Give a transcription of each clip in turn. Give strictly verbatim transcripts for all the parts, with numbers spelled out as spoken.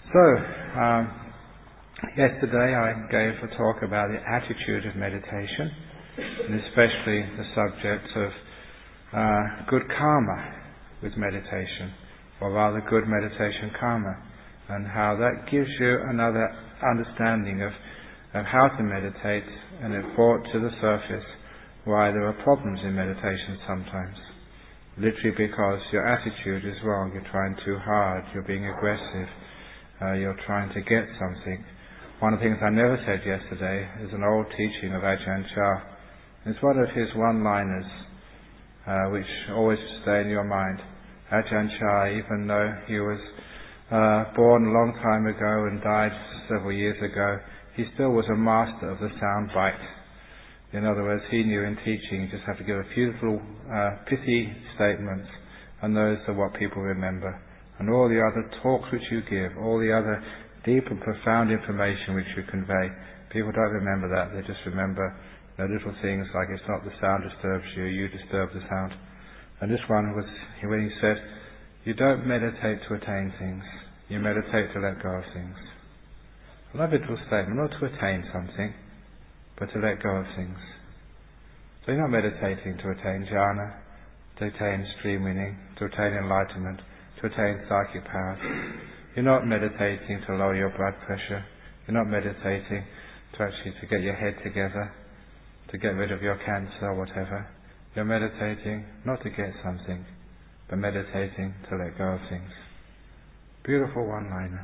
So, um, yesterday I gave a talk about the attitude of meditation, and especially the subject of uh, good karma with meditation, or rather good meditation karma, and how that gives you another understanding of, of how to meditate, and it brought to the surface why there are problems in meditation sometimes. Literally because your attitude is wrong, you're trying too hard, you're being aggressive, uh, you're trying to get something. One of the things I never said yesterday is an old teaching of Ajahn Chah. It's one of his one-liners, uh, which always stay in your mind. Ajahn Chah, even though he was uh, born a long time ago and died several years ago, he still was a master of the sound bite. In other words, he knew in teaching you just have to give a few little uh, pithy statements, and those are what people remember. And all the other talks which you give, all the other deep and profound information which you convey, people don't remember that. They just remember you know, little things like it's not the sound disturbs you, you disturb the sound. And this one was when he said, you don't meditate to attain things, you meditate to let go of things. I love a little statement, not to attain something, but to let go of things. So you're not meditating to attain jhana, to attain stream winning, to attain enlightenment, to attain psychic powers. You're not meditating to lower your blood pressure. You're not meditating to actually to get your head together, to get rid of your cancer or whatever. You're meditating not to get something, but meditating to let go of things. Beautiful one-liner.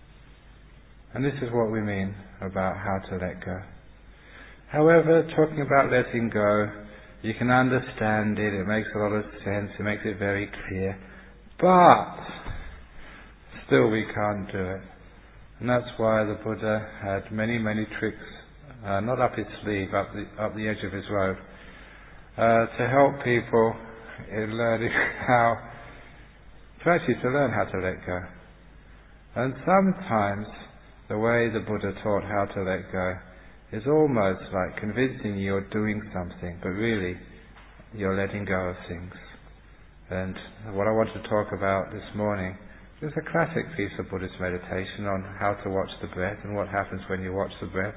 And this is what we mean about how to let go. However, talking about letting go, you can understand it, it makes a lot of sense, it makes it very clear, but still we can't do it. And that's why the Buddha had many, many tricks, uh, not up his sleeve, up the, up the edge of his robe, uh, to help people in learning how, to actually to learn how to let go. And sometimes the way the Buddha taught how to let go is almost like convincing you you're doing something, but really you're letting go of things. And what I want to talk about this morning is a classic piece of Buddhist meditation on how to watch the breath and what happens when you watch the breath.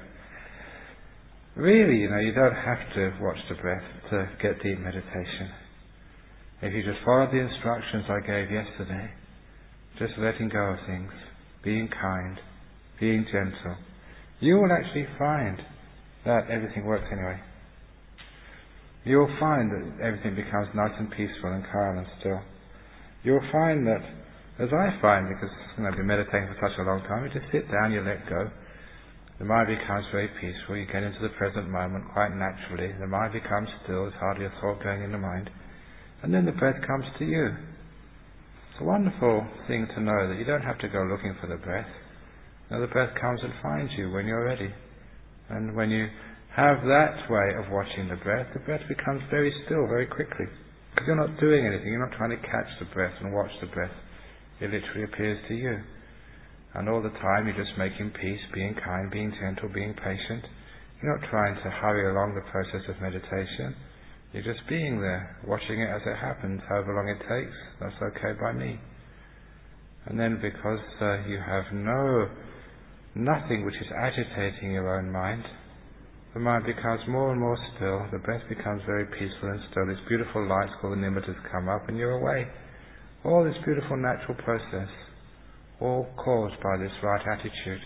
Really, you know, you don't have to watch the breath to get deep meditation. If you just follow the instructions I gave yesterday, just letting go of things, being kind, being gentle, you will actually find that everything works anyway. You'll find that everything becomes nice and peaceful and calm and still. You'll find that, as I find, because you know, I've been meditating for such a long time, you just sit down, you let go. The mind becomes very peaceful, you get into the present moment quite naturally. The mind becomes still, there's hardly a thought going in the mind. And then the breath comes to you. It's a wonderful thing to know that you don't have to go looking for the breath. Now the breath comes and finds you when you're ready. And when you have that way of watching the breath, the breath becomes very still very quickly. Because you're not doing anything, you're not trying to catch the breath and watch the breath. It literally appears to you. And all the time you're just making peace, being kind, being gentle, being patient. You're not trying to hurry along the process of meditation. You're just being there, watching it as it happens, however long it takes. That's okay by me. And then because uh, you have no nothing which is agitating your own mind, the mind becomes more and more still, the breath becomes very peaceful and still, these beautiful lights called the nimittas come up and you're away. All this beautiful natural process, all caused by this right attitude.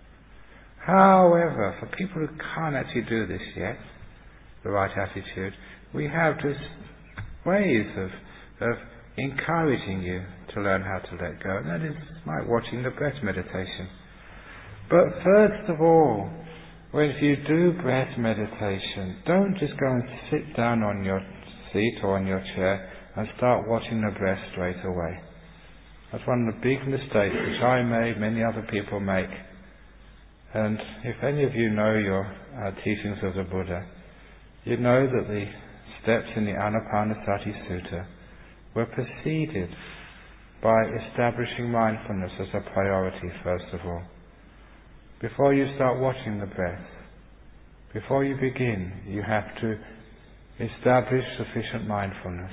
However, for people who can't actually do this yet, the right attitude, we have just ways of, of encouraging you to learn how to let go, and that is like watching the breath meditation. But first of all, when you do breath meditation, don't just go and sit down on your seat or on your chair and start watching the breath straight away. That's one of the big mistakes which I made, many other people make. And if any of you know your uh, teachings of the Buddha, you know that the steps in the Anapanasati Sutta were preceded by establishing mindfulness as a priority first of all. Before you start watching the breath, before you begin, you have to establish sufficient mindfulness.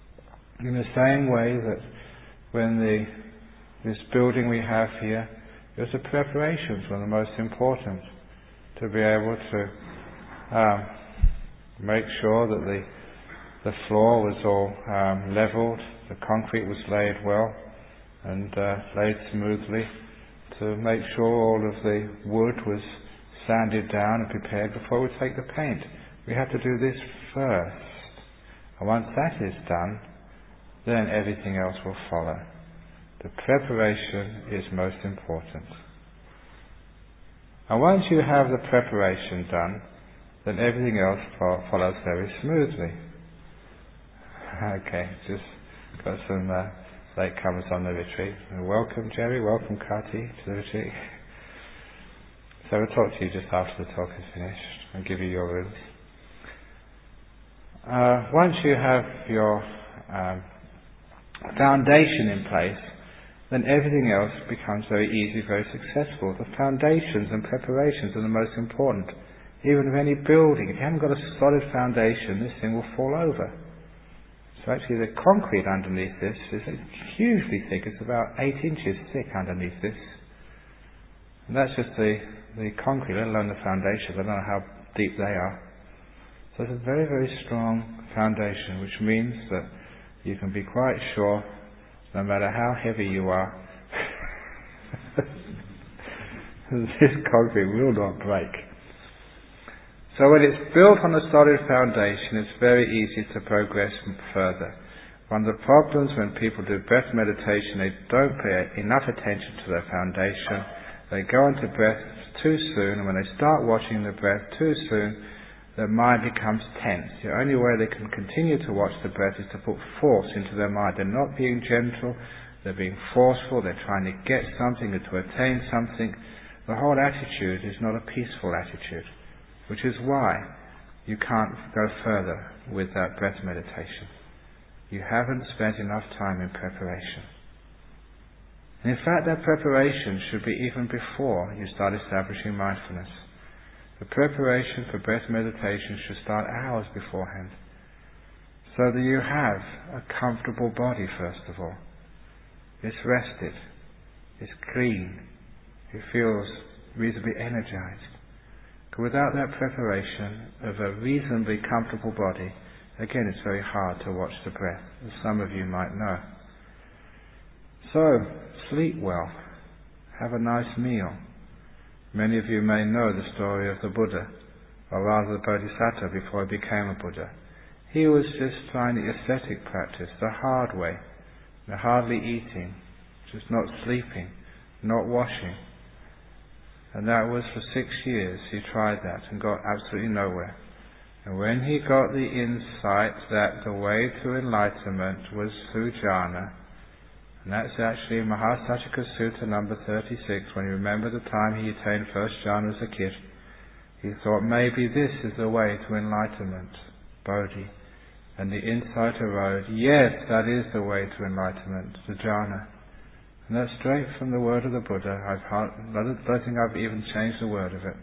In the same way that when the this building we have here It was the preparations were the most important, to be able to um, make sure that the the floor was all um, levelled, the concrete was laid well and uh, laid smoothly, to make sure all of the wood was sanded down and prepared before we take the paint. We have to do this first. And once that is done, then everything else will follow. The preparation is most important. And once you have the preparation done, then everything else fo- follows very smoothly. Okay, just got some uh, latecomers on the retreat. Welcome, Jerry. Welcome, Kati, to the retreat. So we'll talk to you just after the talk is finished and give you your rules. Uh, once you have your um, foundation in place, then everything else becomes very easy, very successful. The foundations and preparations are the most important. Even of any building, if you haven't got a solid foundation, this thing will fall over. So actually the concrete underneath this is hugely thick. It's about eight inches thick underneath this. And that's just the, the concrete, let alone the foundations. I don't know how deep they are. So it's a very, very strong foundation, which means that you can be quite sure, no matter how heavy you are, this concrete will not break. So when it's built on a solid foundation, it's very easy to progress further. One of the problems when people do breath meditation, they don't pay enough attention to their foundation. They go into breath too soon, and when they start watching the breath too soon, their mind becomes tense. The only way they can continue to watch the breath is to put force into their mind. They're not being gentle, they're being forceful, they're trying to get something or to attain something. The whole attitude is not a peaceful attitude, which is why you can't go further with that breath meditation. You haven't spent enough time in preparation. And in fact, that preparation should be even before you start establishing mindfulness. The preparation for breath meditation should start hours beforehand, so that you have a comfortable body first of all. It's rested, it's clean, it feels reasonably energized. Without that preparation of a reasonably comfortable body, again it's very hard to watch the breath, as some of you might know. So, sleep well, have a nice meal. Many of you may know the story of the Buddha, or rather the Bodhisattva before he became a Buddha. He was just trying the ascetic practice, the hard way, the hardly eating, just not sleeping, not washing. And that was for six years he tried that and got absolutely nowhere. And when he got the insight that the way to enlightenment was through jhana, and that's actually in Mahasatchika Sutta number thirty-six, when you remember the time he attained first jhana as a kid, he thought maybe this is the way to enlightenment, Bodhi. And the insight arose, yes, that is the way to enlightenment, to jhana. And that's straight from the word of the Buddha. I've hard, I don't think I've even changed a word of it.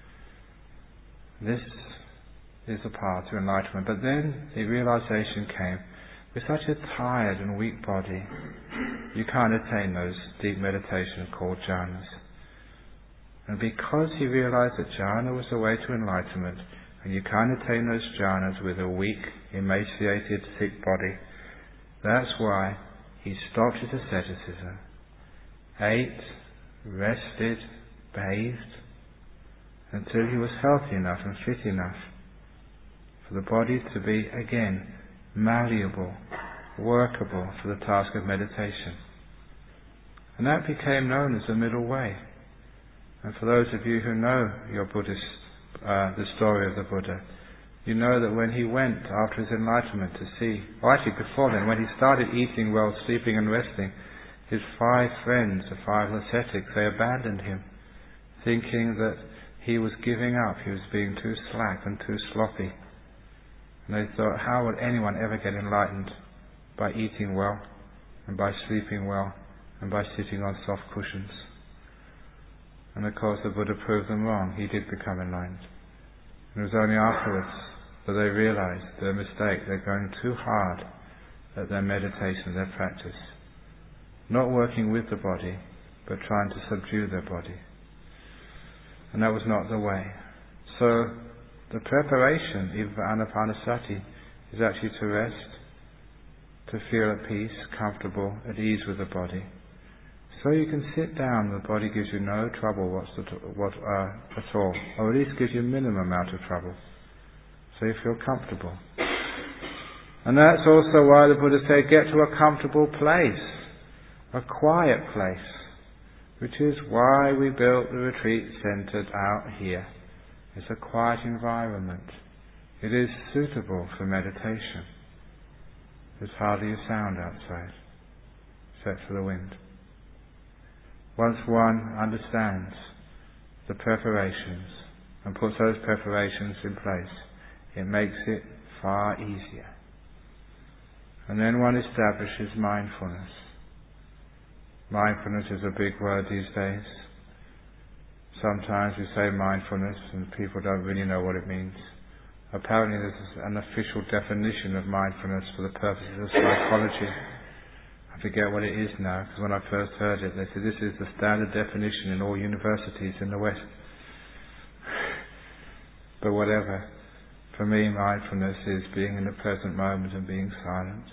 This is the path to enlightenment. But then the realization came, with such a tired and weak body, you can't attain those deep meditations called jhanas. And because he realized that jhana was the way to enlightenment, and you can't attain those jhanas with a weak, emaciated, sick body, that's why he stopped his asceticism, ate, rested, bathed, until he was healthy enough and fit enough for the body to be, again, malleable, workable for the task of meditation. And that became known as the middle way. And for those of you who know your Buddhist, uh, the story of the Buddha, you know that when he went after his enlightenment to see, or actually before then, when he started eating well, sleeping and resting, his five friends, the five ascetics, they abandoned him, thinking that he was giving up, he was being too slack and too sloppy. And they thought, how would anyone ever get enlightened? By eating well, and by sleeping well, and by sitting on soft cushions. And of course the Buddha proved them wrong. He did become enlightened. And it was only afterwards that they realized their mistake. They're going too hard at their meditation, their practice. Not working with the body, but trying to subdue their body. And that was not the way. So the preparation, even for Anapanasati, is actually to rest, to feel at peace, comfortable, at ease with the body. So you can sit down, the body gives you no trouble what's the, what, uh, at all, or at least gives you a minimum amount of trouble. So you feel comfortable. And that's also why the Buddha said, get to a comfortable place, a quiet place, which is why we built the retreat centre out here. It's a quiet environment. It is suitable for meditation. There's hardly a sound outside, except for the wind. Once one understands the preparations and puts those preparations in place, it makes it far easier. And then one establishes mindfulness. Mindfulness is a big word these days. Sometimes we say mindfulness and people don't really know what it means. Apparently there's an official definition of mindfulness for the purposes of psychology. I forget what it is now, because when I first heard it, they said this is the standard definition in all universities in the West. But whatever. For me, mindfulness is being in the present moment and being silent.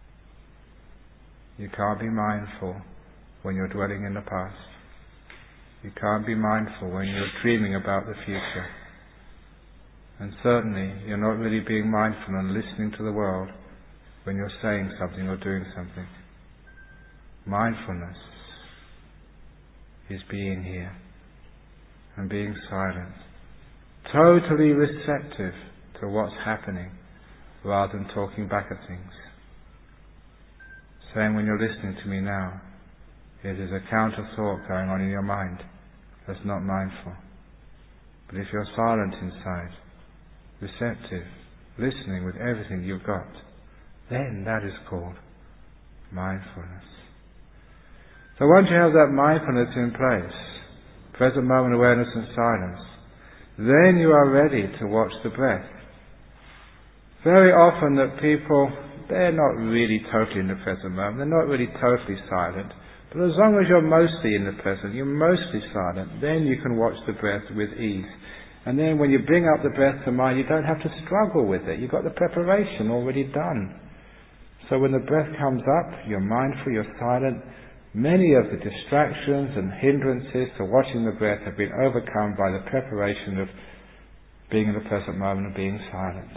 You can't be mindful when you're dwelling in the past. You can't be mindful when you're dreaming about the future. And certainly, you're not really being mindful and listening to the world when you're saying something or doing something. Mindfulness is being here and being silent, totally receptive to what's happening rather than talking back at things. Saying when you're listening to me now, it is a counter thought going on in your mind that's not mindful. But if you're silent inside, receptive, listening with everything you've got, then that is called mindfulness. So once you have that mindfulness in place, present moment awareness and silence, then you are ready to watch the breath. Very often that people, they're not really totally in the present moment, they're not really totally silent, but as long as you're mostly in the present, you're mostly silent, then you can watch the breath with ease. And then when you bring up the breath to mind, you don't have to struggle with it. You've got the preparation already done. So when the breath comes up, you're mindful, you're silent. Many of the distractions and hindrances to watching the breath have been overcome by the preparation of being in the present moment and being silent.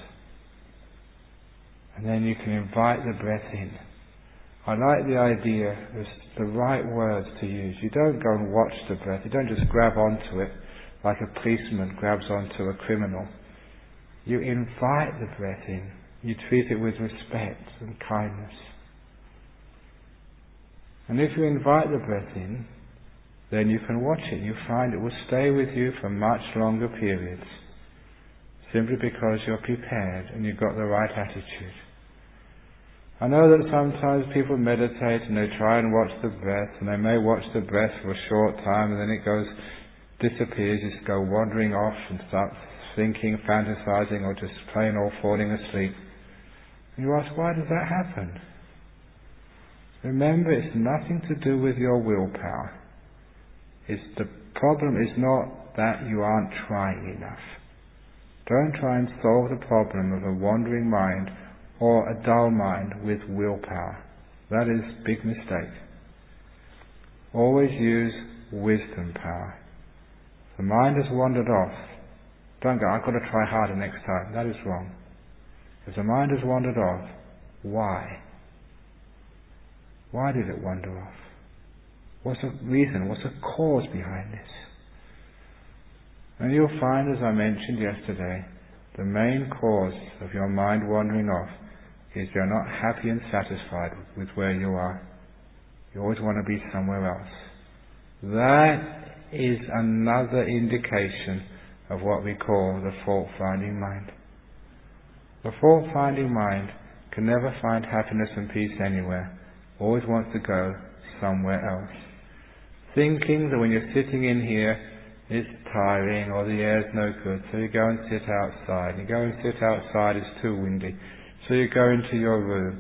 And then you can invite the breath in. I like the idea, there's the right words to use. You don't go and watch the breath. You don't just grab onto it like a policeman grabs onto a criminal. You invite the breath in. You treat it with respect and kindness. And if you invite the breath in, then you can watch it. You find it will stay with you for much longer periods, simply because you're prepared and you've got the right attitude. I know that sometimes people meditate and they try and watch the breath, and they may watch the breath for a short time and then it goes, disappears, just go wandering off and start thinking, fantasizing, or just plain or falling asleep. And you ask, why does that happen? Remember, it's nothing to do with your willpower. It's the problem is not that you aren't trying enough. Don't try and solve the problem of a wandering mind or a dull mind with willpower. That is a big mistake. Always use wisdom power. The mind has wandered off. Don't go, I've got to try harder next time. That is wrong. If the mind has wandered off, why? Why did it wander off? What's the reason? What's the cause behind this? And you'll find, as I mentioned yesterday, the main cause of your mind wandering off is you're not happy and satisfied with where you are. You always want to be somewhere else. That is another indication of what we call the fault-finding mind. The fault-finding mind can never find happiness and peace anywhere. Always wants to go somewhere else. Thinking that when you're sitting in here, it's tiring or the air's no good, so you go and sit outside. You go and sit outside, it's too windy. So you go into your room.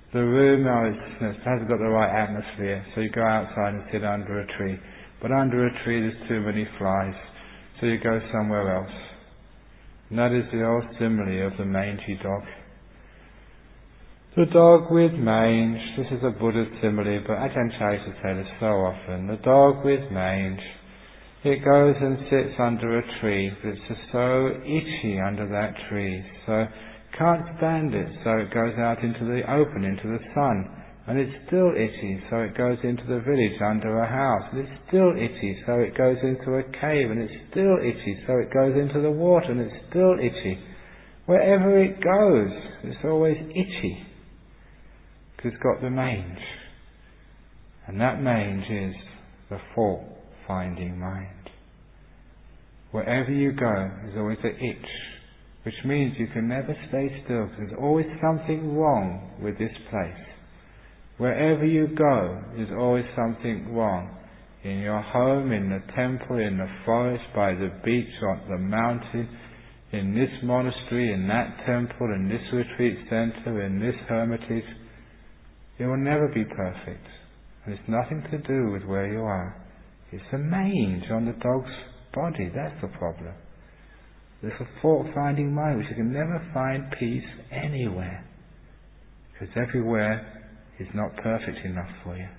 The room now is, you know, hasn't got the right atmosphere, so you go outside and sit under a tree. But under a tree there's too many flies, so you go somewhere else. And that is the old simile of the mangy dog. The dog with mange, this is a Buddhist simile, but Ajahn Chah used to say this so often. The dog with mange, it goes and sits under a tree, but it's just so itchy under that tree, so can't stand it, so it goes out into the open, into the sun, and it's still itchy, so it goes into the village under a house, and it's still itchy, so it goes into a cave, and it's still itchy, so it goes into the water, and it's still itchy. Wherever it goes, it's always itchy, because it's got the mange. And that mange is the fault-finding mind. Wherever you go, there's always an itch, which means you can never stay still, because there's always something wrong with this place. Wherever you go, there's always something wrong. In your home, in the temple, in the forest, by the beach, on the mountain, in this monastery, in that temple, in this retreat center, in this hermitage, it will never be perfect. And it's nothing to do with where you are. It's the mange on the dog's body, that's the problem. There's a fault-finding mind which you can never find peace anywhere, because everywhere is not perfect enough for you.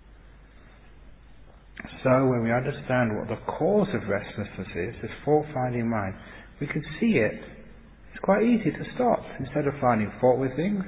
So when we understand what the cause of restlessness is, this fault-finding mind, we can see it. It's quite easy to stop. Instead of finding fault with things,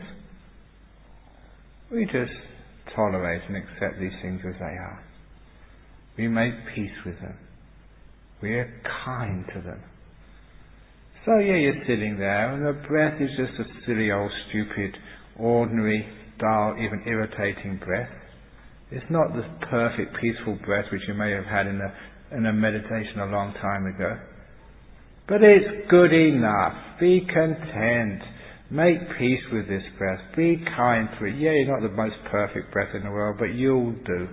we just tolerate and accept these things as they are. We make peace with them. We are kind to them. So yeah, you're sitting there, and the breath is just a silly old stupid, ordinary, dull, even irritating breath. It's not the perfect, peaceful breath which you may have had in a, in a meditation a long time ago. But it's good enough. Be content. Make peace with this breath. Be kind to it. Yeah, you're not the most perfect breath in the world, but you'll do.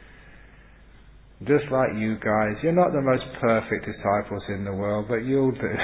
Just like you guys, you're not the most perfect disciples in the world, but you'll do.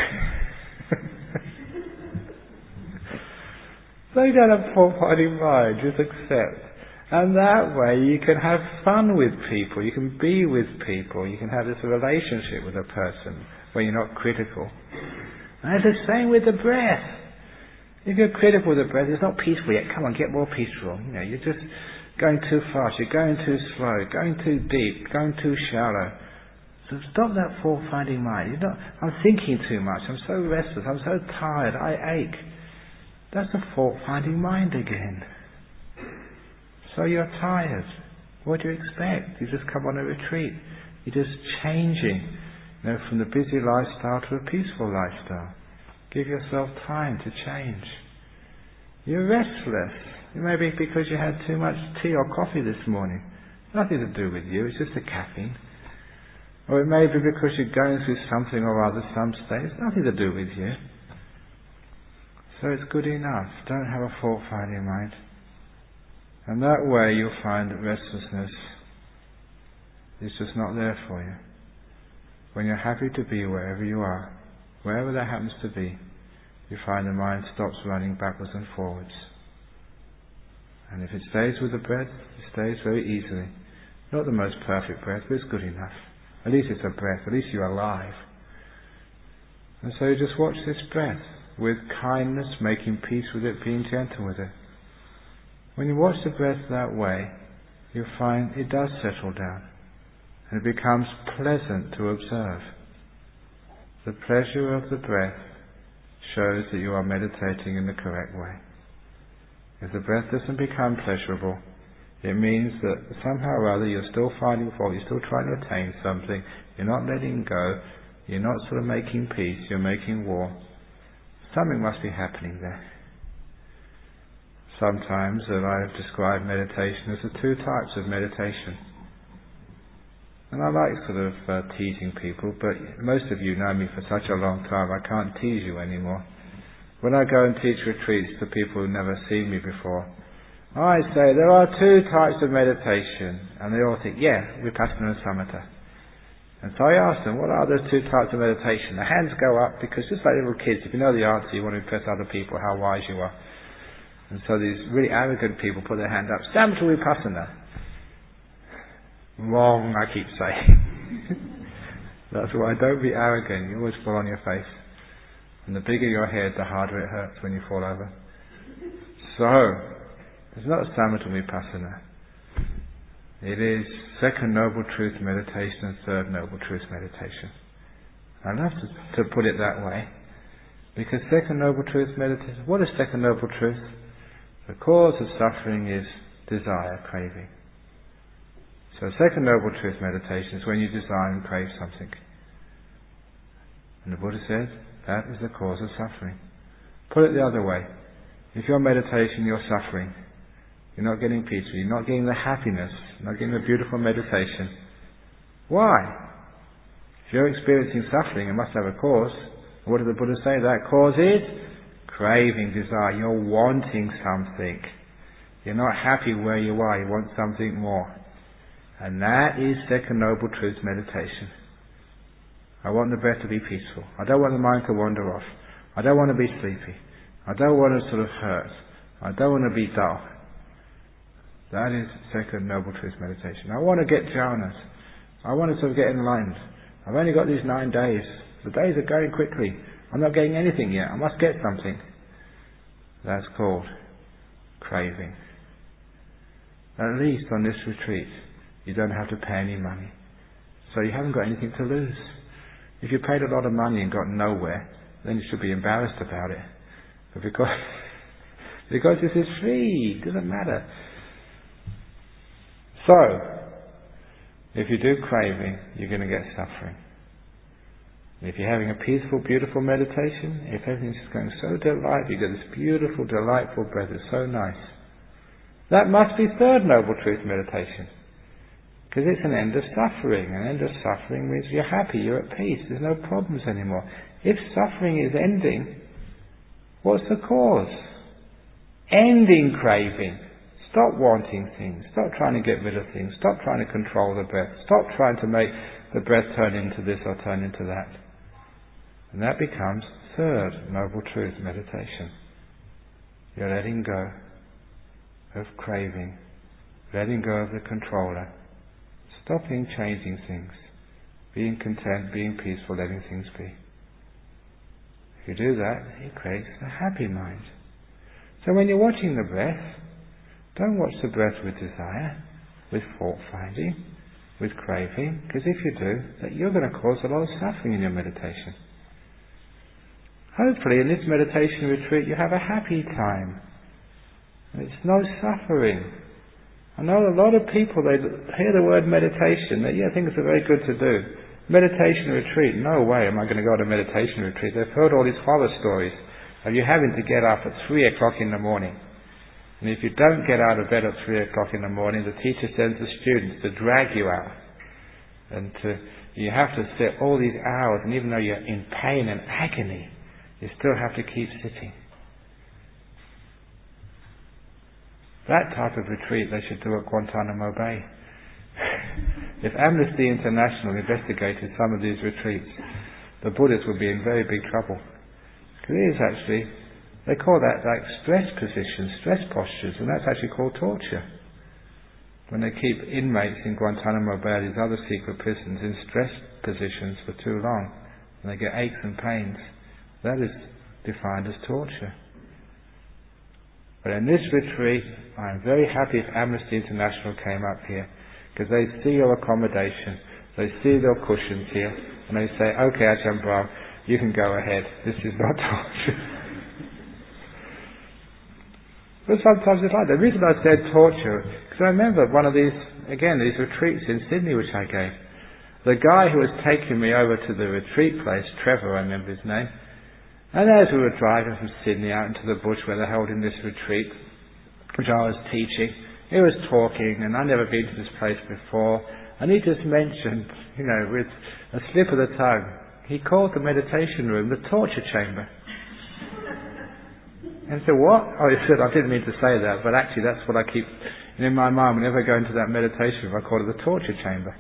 So you don't have fault-finding mind, just accept. And that way you can have fun with people, you can be with people, you can have this relationship with a person where you're not critical. And it's the same with the breath. If you're critical with the breath, it's not peaceful yet. Come on, get more peaceful. You know, you're just going too fast, you're going too slow, going too deep, going too shallow. So stop that fault-finding mind. You're not, I'm thinking too much, I'm so restless, I'm so tired, I ache. That's a fault-finding mind again. So you're tired. What do you expect? You just come on a retreat. You're just changing, you know, from the busy lifestyle to a peaceful lifestyle. Give yourself time to change. You're restless. It may be because you had too much tea or coffee this morning. Nothing to do with you, it's just the caffeine. Or it may be because you're going through something or other, some state. It's nothing to do with you. So it's good enough. Don't have a fault-finding mind. And that way you'll find that restlessness is just not there for you. When you're happy to be wherever you are, wherever that happens to be, you find the mind stops running backwards and forwards. And if it stays with the breath, it stays very easily. Not the most perfect breath, but it's good enough. At least it's a breath, at least you're alive. And so you just watch this breath with kindness, making peace with it, being gentle with it. When you watch the breath that way, you find it does settle down, and it becomes pleasant to observe. The pleasure of the breath shows that you are meditating in the correct way. If the breath doesn't become pleasurable, it means that somehow or other you're still finding fault, you're still trying to attain something, you're not letting go, you're not sort of making peace, you're making war. Something must be happening there. Sometimes that I have described meditation as the two types of meditation. And I like sort of uh, teasing people, but most of you know me for such a long time, I can't tease you anymore. When I go and teach retreats to people who've never seen me before, I say there are two types of meditation, and they all think, yeah, Vipassana and Samatha. And so I ask them, what are those two types of meditation? The hands go up because just like little kids, if you know the answer, you want to impress other people how wise you are. And so these really arrogant people put their hand up, Samatha Vipassana. Wrong, I keep saying. That's why, don't be arrogant, you always fall on your face. And the bigger your head, the harder it hurts when you fall over. So, it's not Samatha Vipassana. It is second noble truth meditation and third noble truth meditation. I love to, to put it that way. Because second noble truth meditation, what is second noble truth? The cause of suffering is desire, craving. So second noble truth meditation is when you desire and crave something. And the Buddha says, that is the cause of suffering. Put it the other way. If you're meditation, you're suffering. You're not getting peaceful. You're not getting the happiness. You're not getting the beautiful meditation. Why? If you're experiencing suffering, it must have a cause. What did the Buddha say? That cause is craving, desire. You're wanting something. You're not happy where you are. You want something more. And that is second noble truth meditation. I want the breath to be peaceful. I don't want the mind to wander off. I don't want to be sleepy. I don't want to sort of hurt. I don't want to be dull. That is second noble truth meditation. I want to get jhanas. I want to sort of get enlightened. I've only got these nine days. The days are going quickly. I'm not getting anything yet. I must get something. That's called craving. At least on this retreat, you don't have to pay any money. So you haven't got anything to lose. If you paid a lot of money and got nowhere, then you should be embarrassed about it. But because, because this is free, it doesn't matter. So, if you do craving, you're going to get suffering. If you're having a peaceful, beautiful meditation, if everything's just going so delightful, you get this beautiful, delightful breath, it's so nice. That must be third noble truth meditation. Because it's an end of suffering. An end of suffering means you're happy, you're at peace, there's no problems anymore. If suffering is ending, what's the cause? Ending craving. Stop wanting things. Stop trying to get rid of things. Stop trying to control the breath. Stop trying to make the breath turn into this or turn into that. And that becomes third noble truth meditation. You're letting go of craving. Letting go of the controller. Stopping changing things. Being content, being peaceful, letting things be. If you do that, it creates a happy mind. So when you're watching the breath, don't watch the breath with desire, with fault-finding, with craving, because if you do, that you're going to cause a lot of suffering in your meditation. Hopefully in this meditation retreat you have a happy time. It's no suffering. I know a lot of people, they hear the word meditation, they yeah, think it's very good to do. Meditation retreat, no way am I going to go to a meditation retreat. They've heard all these horror stories of you having to get up at three o'clock in the morning. And if you don't get out of bed at three o'clock in the morning, the teacher sends the students to drag you out. And to, you have to sit all these hours, and even though you're in pain and agony, you still have to keep sitting. That type of retreat they should do at Guantanamo Bay. If Amnesty International investigated some of these retreats, the Buddhists would be in very big trouble. Because it is actually, they call that like stress positions, stress postures, and that's actually called torture. When they keep inmates in Guantanamo Bay, these other secret prisons, in stress positions for too long, and they get aches and pains, that is defined as torture. But in this retreat, I'm very happy if Amnesty International came up here, because they see your accommodation, they see your cushions here, and they say, okay, Ajahn Brahm, you can go ahead, this is not torture. But sometimes it's like that. The reason I said torture, because I remember one of these, again, these retreats in Sydney which I gave. The guy who was taking me over to the retreat place, Trevor, I remember his name, and as we were driving from Sydney out into the bush where they're holding this retreat, which I was teaching, he was talking, and I'd never been to this place before, and he just mentioned, you know, with a slip of the tongue, he called the meditation room the torture chamber. And I said, what? Oh, he said, I didn't mean to say that, but actually that's what I keep in my mind whenever I go into that meditation room, I call it the torture chamber.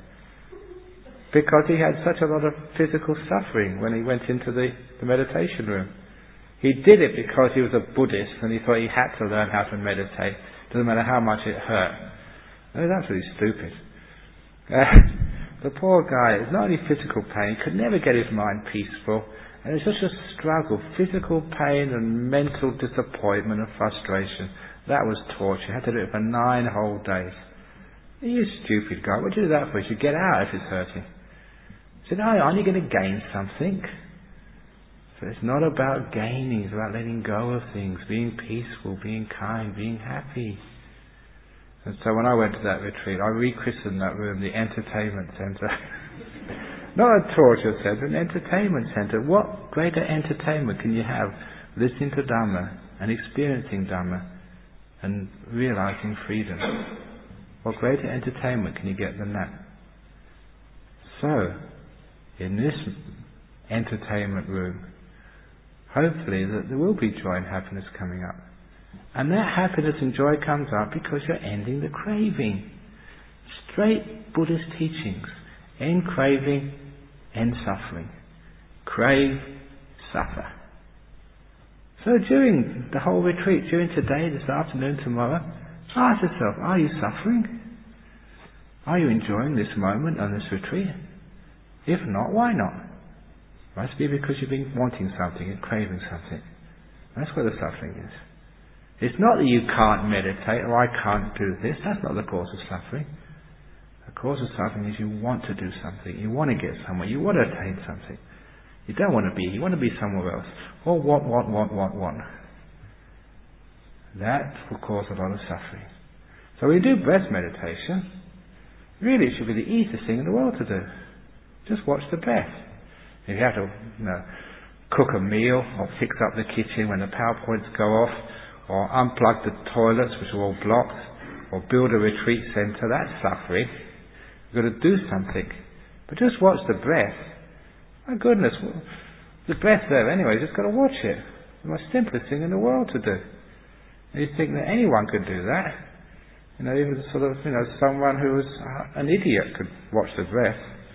Because he had such a lot of physical suffering when he went into the, the meditation room. He did it because he was a Buddhist and he thought he had to learn how to meditate. Doesn't matter how much it hurt. It was absolutely stupid. Uh, the poor guy, it's not only physical pain, he could never get his mind peaceful. And it's such a struggle. Physical pain and mental disappointment and frustration. That was torture. He had to do it for nine whole days. You stupid guy, what do you do that for? You should get out if it's hurting. He said, no, aren't you going to gain something? So it's not about gaining, it's about letting go of things, being peaceful, being kind, being happy. And so when I went to that retreat, I rechristened that room the entertainment centre. Not a torture centre, an entertainment centre. What greater entertainment can you have listening to Dhamma and experiencing Dhamma and realising freedom? What greater entertainment can you get than that? So, in this entertainment room, hopefully that there will be joy and happiness coming up. And that happiness and joy comes up because you're ending the craving. Straight Buddhist teachings. End craving, end suffering. Crave, suffer. So during the whole retreat, during today, this afternoon, tomorrow, ask yourself, are you suffering? Are you enjoying this moment on this retreat? If not, why not? Must be because you've been wanting something and craving something. That's where the suffering is. It's not that you can't meditate or I can't do this. That's not the cause of suffering. The cause of suffering is you want to do something. You want to get somewhere. You want to attain something. You don't want to be. You want to be somewhere else. Or want, want, want, want, want. That will cause a lot of suffering. So when you do breath meditation, really it should be the easiest thing in the world to do. Just watch the breath. If you have to, you know, cook a meal or fix up the kitchen when the power points go off, or unplug the toilets which are all blocked, or build a retreat centre, that's suffering. You've got to do something. But just watch the breath. My goodness, the breath there anyway, you've just got to watch it. The most simplest thing in the world to do. And you think that anyone could do that. You know, even sort of, you know, someone who was uh, an idiot could watch the breath.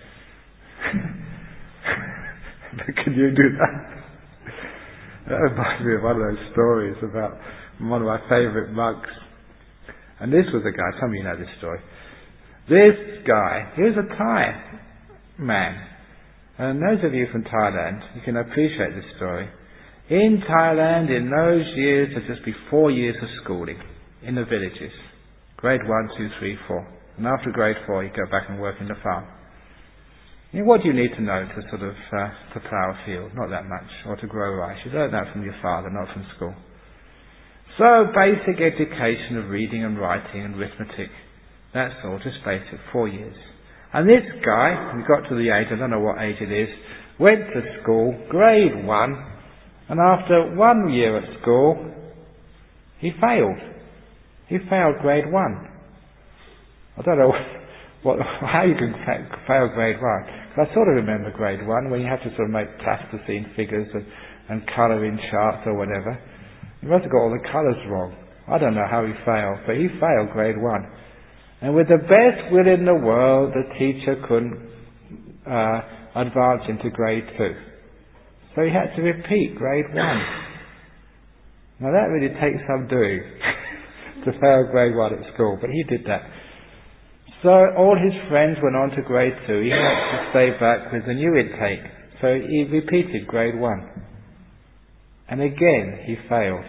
But can you do that? That reminds me of one of those stories about one of my favourite monks. And this was a guy, some of you know this story. This guy, he was a Thai man. And those of you from Thailand, you can appreciate this story. In Thailand, in those years, there'd just be four years of schooling in the villages. Grade one, two, three, four. And after grade four, you go back and work in the farm. You know, what do you need to know to sort of uh, to plough a field? Not that much. Or to grow rice. You learn that from your father, not from school. So basic education of reading and writing and arithmetic. That's all, just basic, four years. And this guy, he got to the age, I don't know what age it is, went to school, grade one, and after one year at school, he failed. He failed grade one. I don't know what, how you can fail grade one. I sort of remember grade one, when you have to sort of make plasticine figures and, and colour in charts or whatever. He must have got all the colours wrong. I don't know how he failed, but he failed grade one. And with the best will in the world, the teacher couldn't uh, advance into grade two. So he had to repeat grade one. Now that really takes some doing to fail grade one at school, but he did that. So all his friends went on to grade two. He had to stay back with the new intake. So he repeated grade one. And again he failed.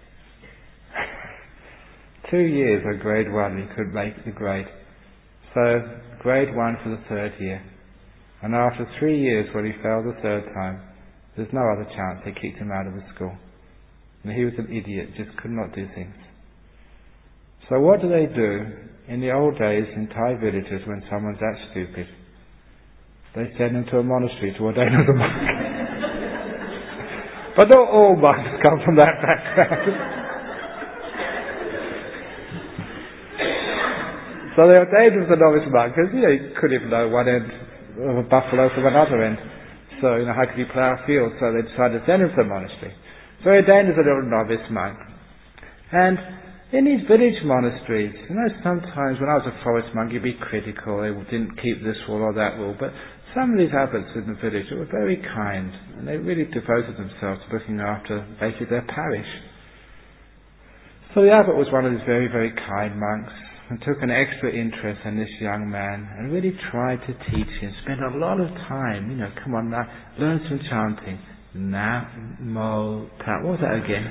Two years of grade one he could make the grade. So grade one for the third year. And after three years when he failed the third time, there's no other chance. They kicked him out of the school. And he was an idiot, just could not do things. So what do they do in the old days in Thai villages when someone's that stupid? They send them to a monastery to ordain as a monk. But not all monks come from that background. So they ordained him as a novice monk because, you know, he couldn't even know one end of a buffalo from another end. So, you know, how could he plough a field? So they decided to send him to a monastery. So he ordained as a little novice monk. And in these village monasteries, you know, sometimes when I was a forest monk, you'd be critical. They didn't keep this rule or that rule. But some of these abbots in the village were very kind, and they really devoted themselves to looking after basically their parish. So the abbot was one of these very, very kind monks, and took an extra interest in this young man, and really tried to teach him, spent a lot of time, you know, come on now, learn some chanting. Namo Ta, what was that again?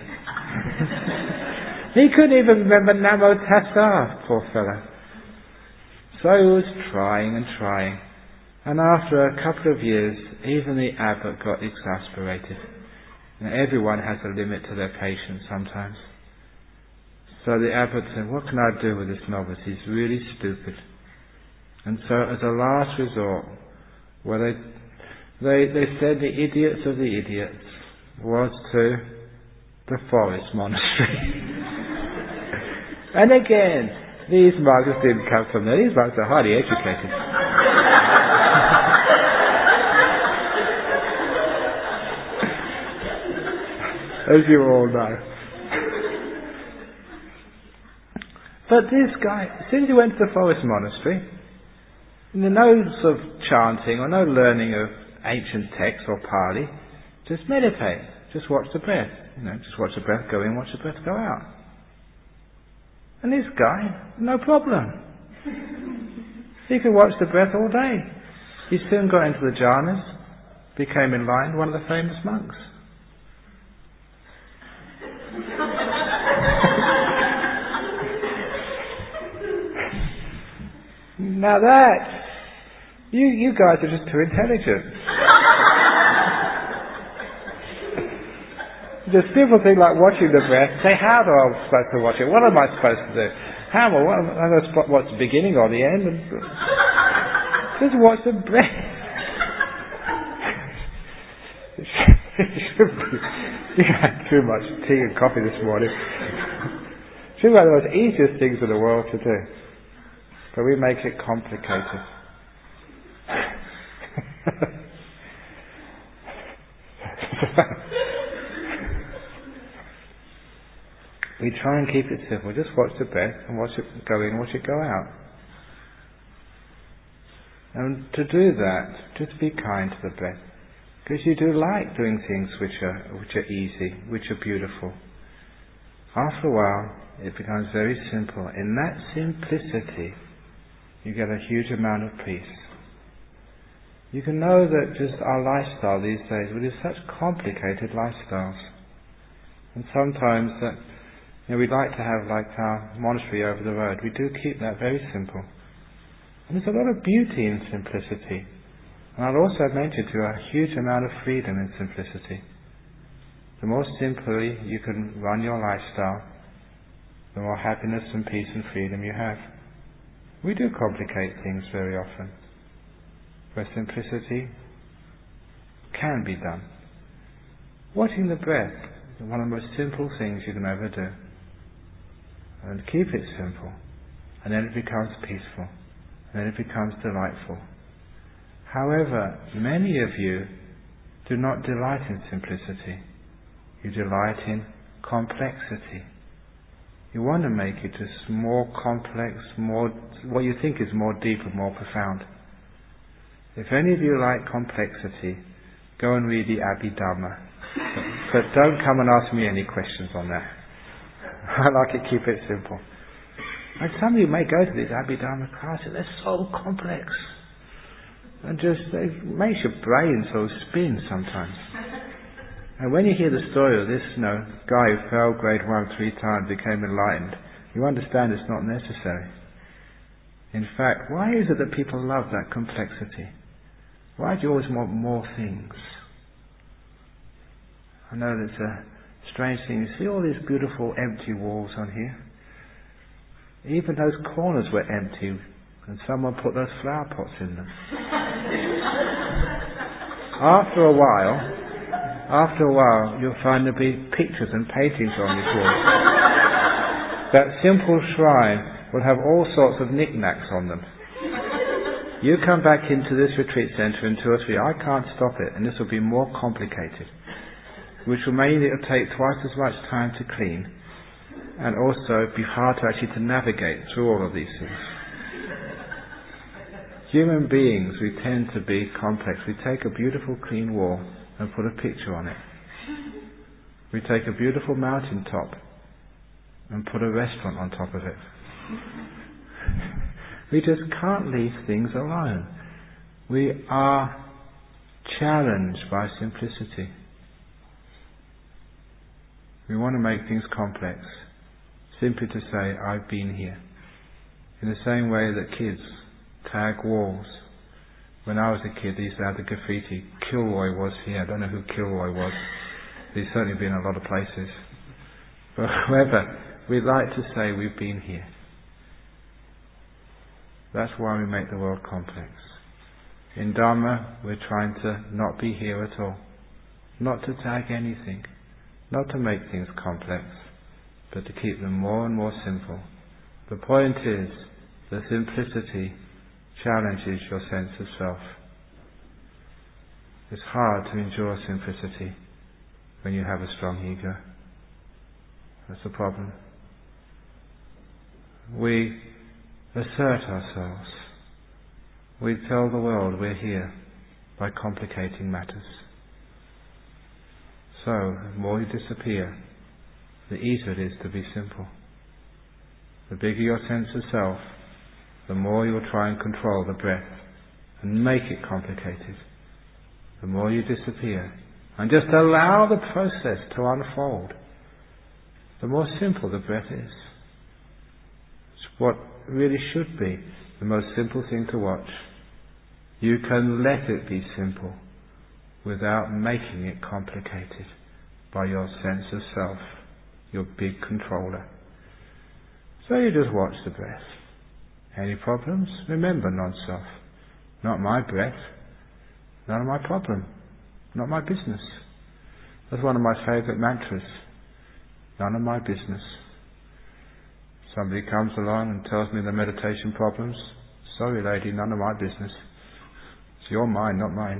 He couldn't even remember Namo Tassa, poor fellow. So he was trying and trying, and after a couple of years, even the abbot got exasperated. Now, everyone has a limit to their patience sometimes. So the abbot said, what can I do with this novice? He's really stupid. And so as a last resort, well, they, they, they said the idiots of the idiots was to the forest monastery. And again, these monks didn't come from there. These monks are highly educated. As you all know. But this guy, since he went to the forest monastery, no sort of chanting or no learning of ancient texts or Pali, just meditate, just watch the breath. You know, just watch the breath go in, watch the breath go out. And this guy, no problem. He could watch the breath all day. He soon got into the jhanas, became enlightened, one of the famous monks. Now that, you you guys are just too intelligent. The simple thing like watching the breath, say, how am I supposed to watch it? What am I supposed to do? How am I, what am I supposed to watch the beginning or the end? And just watch the breath. You had too much tea and coffee this morning. It should be one of the most easiest things in the world to do. But we make it complicated. We try and keep it simple. Just watch the breath and watch it go in, watch it go out. And to do that, just be kind to the breath. Because you do like doing things which are which are easy, which are beautiful. After a while, it becomes very simple. In that simplicity, you get a huge amount of peace. You can know that just our lifestyle these days, we live such complicated lifestyles. And sometimes that, you know, we'd like to have like our monastery over the road. We do keep that very simple. And there's a lot of beauty in simplicity. And I'll also mention to you a huge amount of freedom in simplicity. The more simply you can run your lifestyle, the more happiness and peace and freedom you have. We do complicate things very often, where simplicity can be done. Watching the breath is one of the most simple things you can ever do. And keep it simple, and then it becomes peaceful, and then it becomes delightful. However, many of you do not delight in simplicity. You delight in complexity. You want to make it just more complex, more what you think is more deep and more profound. If any of you like complexity, go and read the Abhidhamma. But don't come and ask me any questions on that. I like it, keep it simple. And some of you may go to these Abhidhamma classes, they're so complex. And just, it makes your brain so spin sometimes. And when you hear the story of this, you know, guy who fell grade one three times, became enlightened, you understand it's not necessary. In fact, why is it that people love that complexity? Why do you always want more things? I know that's a strange thing. You see all these beautiful empty walls on here? Even those corners were empty, and someone put those flower pots in them. After a while, After a while, you'll find there'll be pictures and paintings on these walls. That simple shrine will have all sorts of knickknacks on them. You come back into this retreat centre in two or three, I can't stop it, and this will be more complicated, which will mean it'll take twice as much time to clean, and also be hard to actually to navigate through all of these things. Human beings, we tend to be complex. We take a beautiful clean wall and put a picture on it. We take a beautiful mountain top and put a restaurant on top of it. We just can't leave things alone. We are challenged by simplicity. We want to make things complex, simply to say, I've been here. In the same way that kids tag walls. When I was a kid, they used to have the graffiti, Kilroy was here. I don't know who Kilroy was. He's certainly been in a lot of places. But however, we like to say we've been here. That's why we make the world complex. In Dharma, we're trying to not be here at all. Not to tag anything. Not to make things complex, but to keep them more and more simple. The point is, the simplicity challenges your sense of self. It's hard to endure simplicity when you have a strong ego. That's the problem. We assert ourselves. We tell the world we're here by complicating matters. So, the more you disappear, the easier it is to be simple. The bigger your sense of self, the more you'll try and control the breath and make it complicated. The more you disappear and just allow the process to unfold, the more simple the breath is. It's what really should be the most simple thing to watch. You can let it be simple without making it complicated by your sense of self, your big controller. So you just watch the breath. Any problems? Remember non-self. Not my breath. None of my problem. Not my business. That's one of my favourite mantras. None of my business. Somebody comes along and tells me the meditation problems. Sorry lady, none of my business. It's your mind, not mine.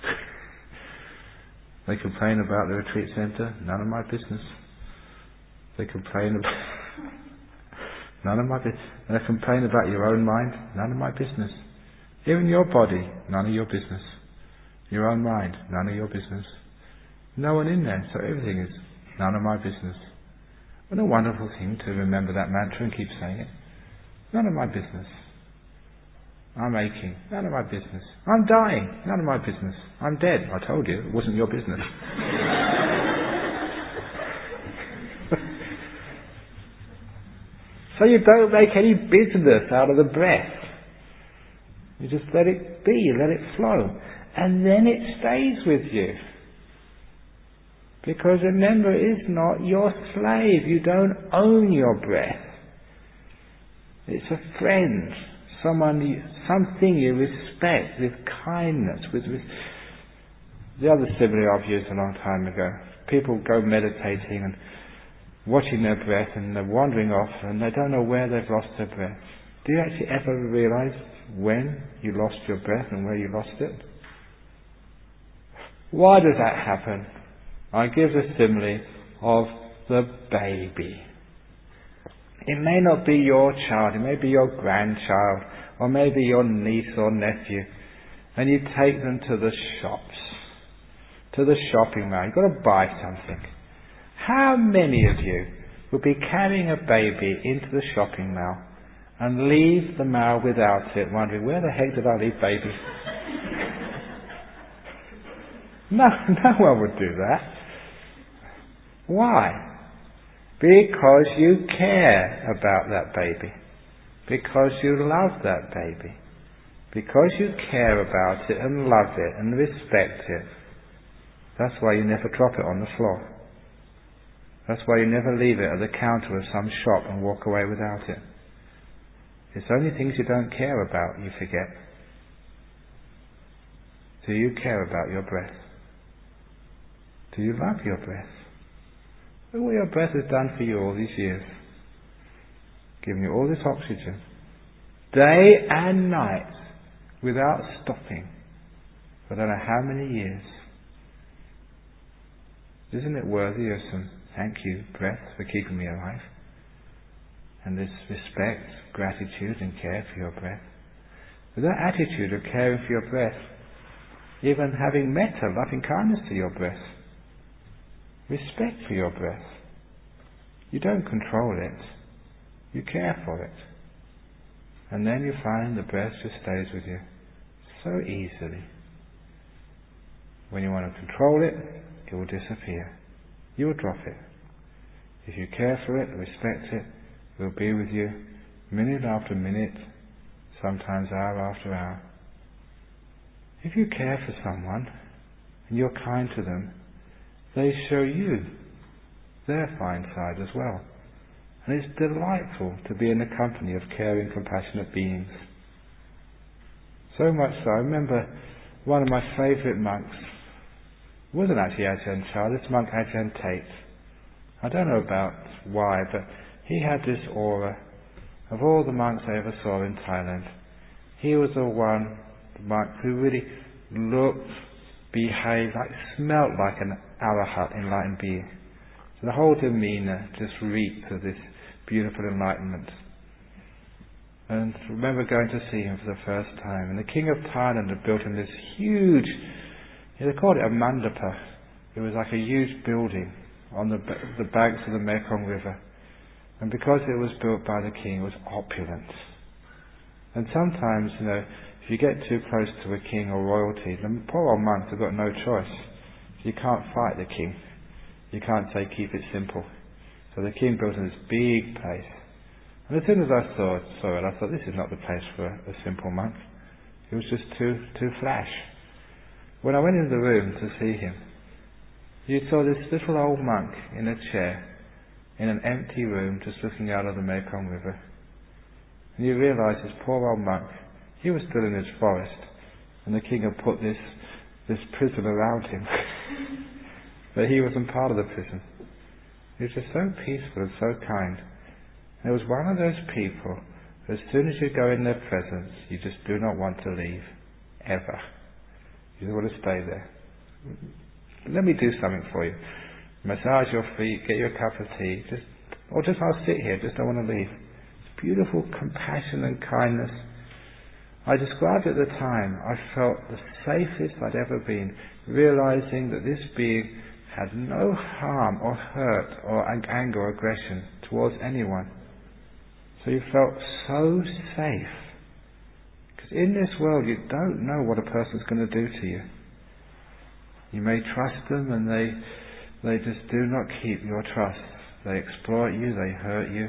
They complain about the retreat centre. None of my business. They complain about... None of my business. They complain about your own mind. None of my business. Even your body. None of your business. Your own mind. None of your business. No one in there. So everything is none of my business. What a wonderful thing to remember that mantra and keep saying it. None of my business. I'm aching. None of my business. I'm dying. None of my business. I'm dead. I told you. It wasn't your business. So you don't make any business out of the breath. You just let it be, let it flow. And then it stays with you. Because remember, it is not your slave. You don't own your breath. It's a friend. Someone, you, something you respect with kindness. With, with the other simile I've used a long time ago. People go meditating and watching their breath and they're wandering off and they don't know where they've lost their breath. Do you actually ever realise when you lost your breath and where you lost it? Why does that happen? I give the simile of the baby. It may not be your child, it may be your grandchild, or maybe your niece or nephew, and you take them to the shops, to the shopping mall. You've got to buy something. How many of you would be carrying a baby into the shopping mall and leave the mall without it, wondering, where the heck did I leave baby? No, no one would do that. Why? Because you care about that baby. Because you love that baby. Because you care about it and love it and respect it. That's why you never drop it on the floor. That's why you never leave it at the counter of some shop and walk away without it. It's only things you don't care about you forget. Do you care about your breath? Do you love your breath? Look what your breath has done for you all these years. Giving you all this oxygen. Day and night. Without stopping. For I don't know how many years. Isn't it worthy of some thank you, breath, for keeping me alive? And this respect, gratitude and care for your breath. With that attitude of caring for your breath, even having metta, loving kindness to your breath, respect for your breath. You don't control it, you care for it. And then you find the breath just stays with you so easily. When you want to control it, it will disappear. You will drop it. If you care for it, respect it, it will be with you minute after minute, sometimes hour after hour. If you care for someone and you're kind to them, they show you their fine side as well. And it's delightful to be in the company of caring, compassionate beings. So much so, I remember one of my favourite monks, wasn't actually Ajahn Chah, this monk Ajahn Tate. I don't know about why, but he had this aura. Of all the monks I ever saw in Thailand, he was the one monk who really looked, behaved, like smelt like an arahat, enlightened being. So the whole demeanour just reeked of this beautiful enlightenment. And I remember going to see him for the first time, and the king of Thailand had built him this huge, they called it a mandapa. It was like a huge building on the the banks of the Mekong River. And because it was built by the king, it was opulent. And sometimes, you know, if you get too close to a king or royalty, the poor old monks have got no choice. You can't fight the king. You can't say, keep it simple. So the king built in this big place. And as soon as I saw it, saw it, I thought, this is not the place for a, a simple monk. It was just too, too flash. When I went into the room to see him, you saw this little old monk in a chair, in an empty room, just looking out of the Mekong River. And you realise this poor old monk, he was still in his forest, and the king had put this this prison around him. But he wasn't part of the prison. He was just so peaceful and so kind. And it was one of those people, as soon as you go in their presence, you just do not want to leave, ever. You just want to stay there. Let me do something for you. Massage your feet, get you a cup of tea, just or just I'll sit here, just don't want to leave. It's beautiful compassion and kindness. I described at the time, I felt the safest I'd ever been, realizing that this being had no harm or hurt or anger or aggression towards anyone. So you felt so safe. Because in this world you don't know what a person's going to do to you. You may trust them and they They just do not keep your trust. They exploit you, they hurt you.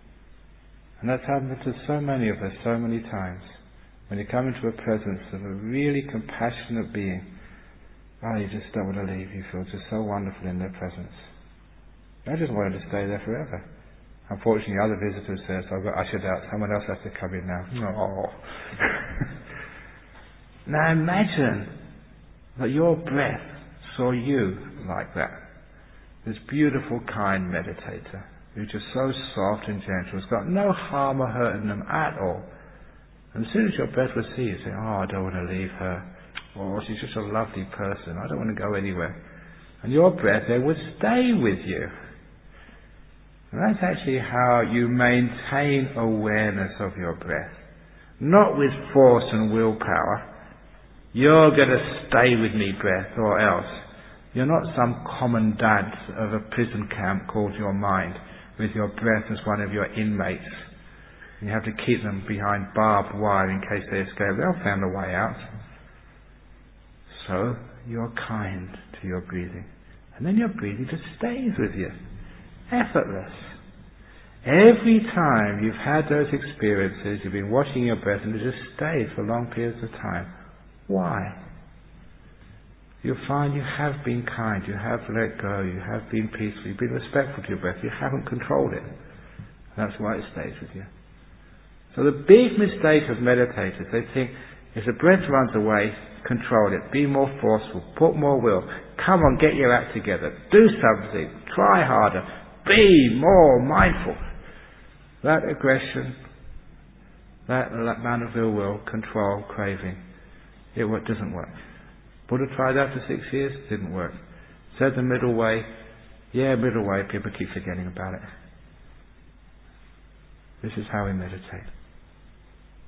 And that's happened to so many of us so many times. When you come into a presence of a really compassionate being, oh, you just don't want to leave. You feel just so wonderful in their presence. I just wanted to stay there forever. Unfortunately, other visitors there, so I got ushered out. Someone else has to come in now. Oh. Now imagine that your breath saw you like that. This beautiful, kind meditator who's just so soft and gentle, has got no harm or hurt in them at all. And as soon as your breath would see you, say, oh, I don't want to leave her. Or she's just a lovely person. I don't want to go anywhere. And your breath there would stay with you. And that's actually how you maintain awareness of your breath. Not with force and willpower. You're going to stay with me, breath, or else. You're not some commandant of a prison camp called your mind, with your breath as one of your inmates. You have to keep them behind barbed wire in case they escape. They'll find a way out. So, you're kind to your breathing. And then your breathing just stays with you. Effortless. Every time you've had those experiences, you've been watching your breath and it just stays for long periods of time. Why? You'll find you have been kind, you have let go, you have been peaceful, you've been respectful to your breath, you haven't controlled it. That's why it stays with you. So the big mistake of meditators, they think, if the breath runs away, control it, be more forceful, put more will, come on, get your act together, do something, try harder, be more mindful. That aggression, that amount of ill will, control, craving, it doesn't work. Buddha tried that for six years, didn't work. Said the middle way, yeah, middle way, people keep forgetting about it. This is how we meditate.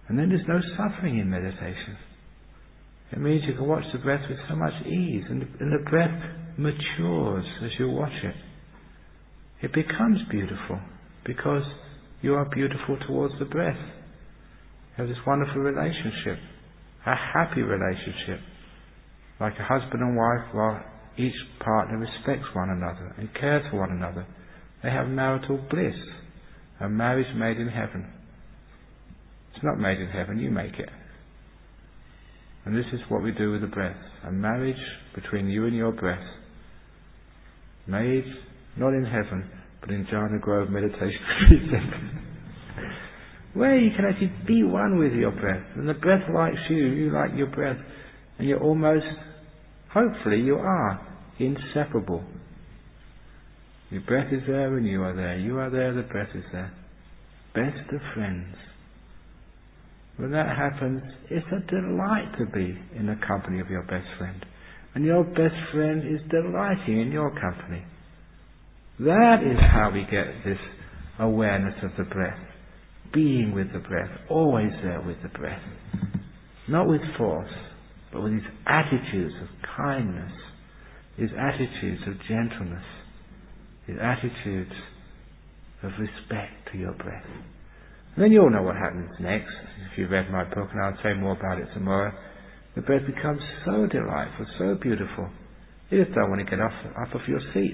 And then there's no suffering in meditation. It means you can watch the breath with so much ease, and the, and the breath matures as you watch it. It becomes beautiful because you are beautiful towards the breath. You have this wonderful relationship, a happy relationship, like a husband and wife, while each partner respects one another and cares for one another. They have marital bliss, a marriage made in heaven. It's not made in heaven, you make it. And this is what we do with the breath, a marriage between you and your breath, made not in heaven, but in Jhana Grove Meditation Center, where you can actually be one with your breath, and the breath likes you, you like your breath, and you're almost, hopefully you are, inseparable. Your breath is there and you are there, you are there, the breath is there. Best of friends. When that happens, it's a delight to be in the company of your best friend. And your best friend is delighting in your company. That is how we get this awareness of the breath. Being with the breath, always there with the breath. Not with force, but with these attitudes of kindness, these attitudes of gentleness, these attitudes of respect to your breath. And then you'll know what happens next. If you've read my book, and I'll say more about it tomorrow, the breath becomes so delightful, so beautiful. You just don't want to get off, off of your seat.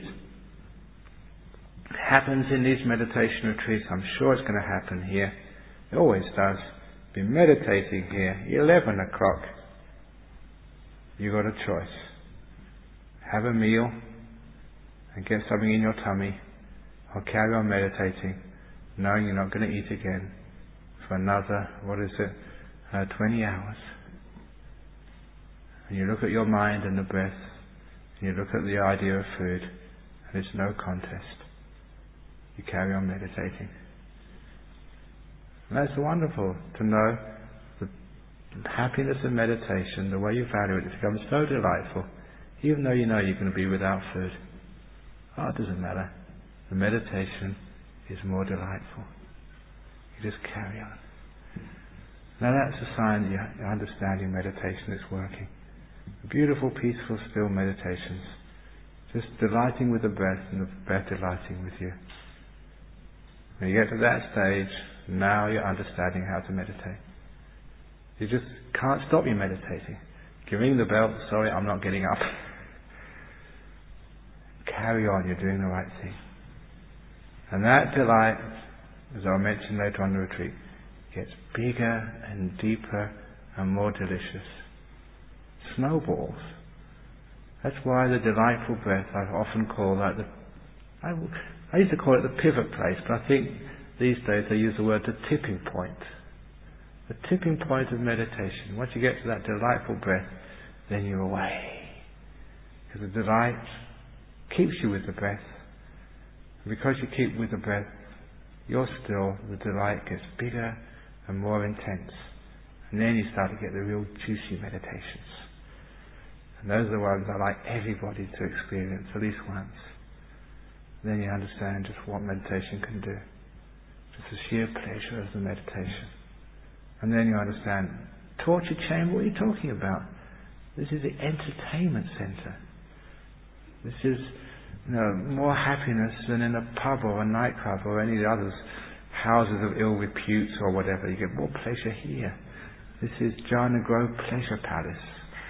It happens in these meditation retreats. I'm sure it's going to happen here. It always does. Be meditating here, eleven o'clock. You've got a choice. Have a meal and get something in your tummy, or carry on meditating, knowing you're not going to eat again for another, what is it, uh, twenty hours. And you look at your mind and the breath, and you look at the idea of food, and it's no contest. You carry on meditating. And that's wonderful to know the happiness of meditation, the way you value it, it becomes so delightful, even though you know you're going to be without food. Oh, it doesn't matter. The meditation is more delightful. You just carry on. Now that's a sign that you're understanding meditation is working. Beautiful, peaceful, still meditations. Just delighting with the breath and the breath delighting with you. When you get to that stage, now you're understanding how to meditate. You just can't stop you meditating. You ring the bell, sorry, I'm not getting up. Carry on, you're doing the right thing. And that delight, as I'll mention later on the retreat, gets bigger and deeper and more delicious. Snowballs. That's why the delightful breath I often call that the I, I used to call it the pivot place, but I think these days they use the word the tipping point. The tipping point of meditation. Once you get to that delightful breath, then you're away. Because the delight keeps you with the breath. And because you keep with the breath, you're still, the delight gets bigger and more intense. And then you start to get the real juicy meditations. And those are the ones I like everybody to experience at least once. Then you understand just what meditation can do. Just the sheer pleasure of the meditation. And then you understand, torture chamber, what are you talking about? This is the entertainment center. This is, you know, more happiness than in a pub or a nightclub or any of the others, houses of ill repute or whatever. You get more pleasure here. This is Jhana Grove Pleasure Palace.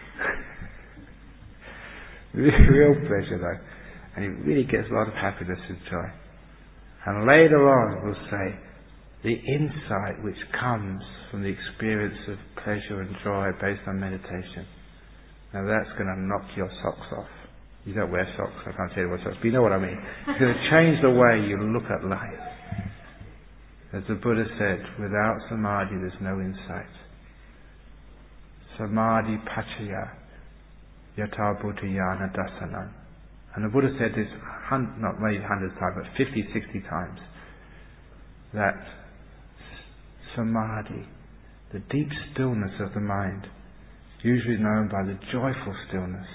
Real pleasure though. And it really gets a lot of happiness and joy. And later on we'll say, the insight which comes from the experience of pleasure and joy based on meditation. Now that's going to knock your socks off. You don't wear socks, I can't tell you what socks, but you know what I mean. It's going to change the way you look at life. As the Buddha said, without samadhi there's no insight. Samadhi pachaya yata buddhayana dasanam. And the Buddha said this, not maybe hundreds of times, but fifty, sixty times, that samadhi, the deep stillness of the mind, usually known by the joyful stillness,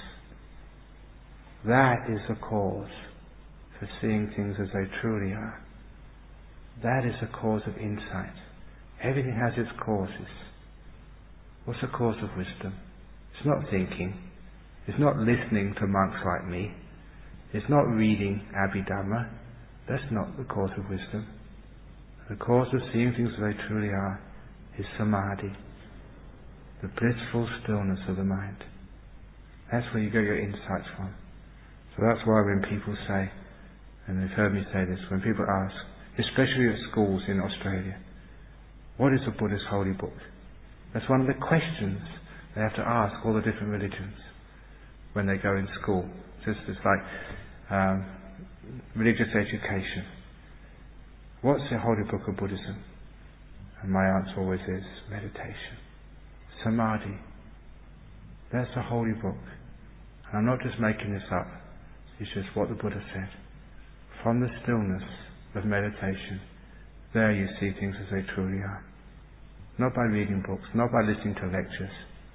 that is the cause for seeing things as they truly are. That is the cause of insight. Everything has its causes. What's the cause of wisdom? It's not thinking. It's not listening to monks like me. It's not reading Abhidhamma. That's not the cause of wisdom. The cause of seeing things as they truly are is samadhi, the blissful stillness of the mind. That's where you get your insights from. So that's why when people say, and they've heard me say this, when people ask, especially at schools in Australia, what is the Buddhist holy book? That's one of the questions they have to ask all the different religions when they go in school. Just it's like um, religious education. What's the holy book of Buddhism? And my answer always is meditation. Samadhi. That's the holy book. And I'm not just making this up. It's just what the Buddha said. From the stillness of meditation, there you see things as they truly are. Not by reading books, not by listening to lectures,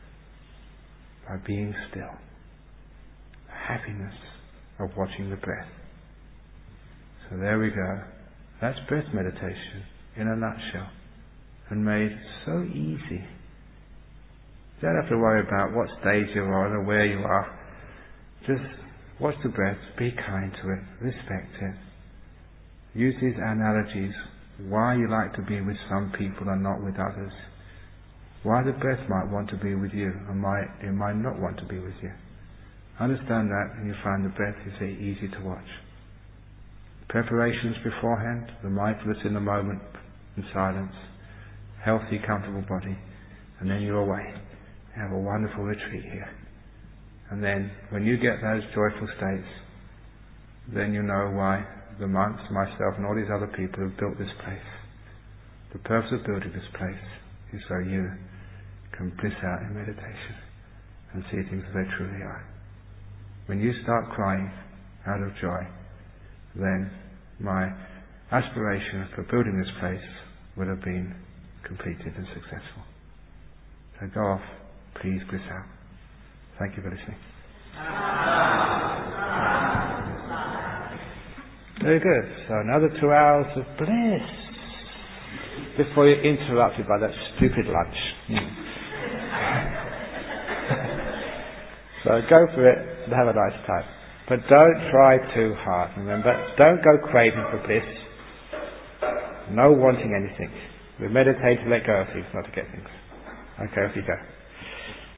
by being still. The happiness of watching the breath. So there we go. That's breath meditation in a nutshell, and made so easy. You don't have to worry about what stage you're on or where you are. Just watch the breath, be kind to it, respect it. Use these analogies, why you like to be with some people and not with others. Why the breath might want to be with you and might, it might not want to be with you. Understand that and you find the breath is very easy to watch. Preparations beforehand, the mindfulness in the moment, in silence, healthy, comfortable body, and then you're away. You have a wonderful retreat here. And then, when you get those joyful states, then you know why the monks, myself, and all these other people have built this place. The purpose of building this place is so you can bliss out in meditation and see things as they truly are. When you start crying out of joy, then my aspiration for building this place would have been completed and successful. So go off, please bliss out. Thank you for listening. Very good. So another two hours of bliss before you're interrupted by that stupid lunch. So go for it and have a nice time. But don't try too hard. Remember, don't go craving for bliss. No wanting anything. We meditate to let go of things, not to get things. Okay, off you go.